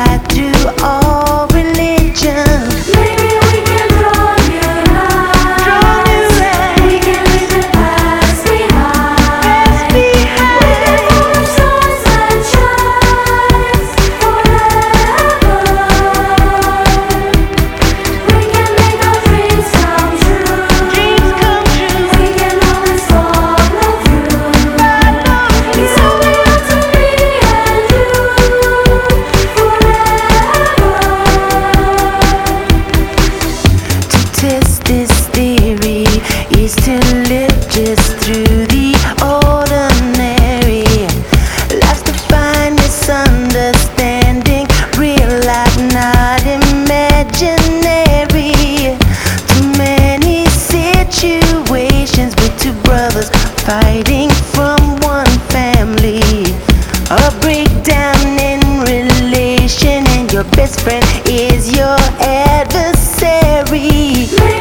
unified through all religions. Maybe we can draw new lines. We can leave the past behind. We can follow stars and shines forever. We can make our dreams come true. We can always follow through. It's only up to me and you forever. To test this theory is to live just through the ordinary. Life's defined misunderstanding, real life not imaginary. Too many situations with two brothers fighting from one family. A breakdown in relation, and your best friend is your adversary.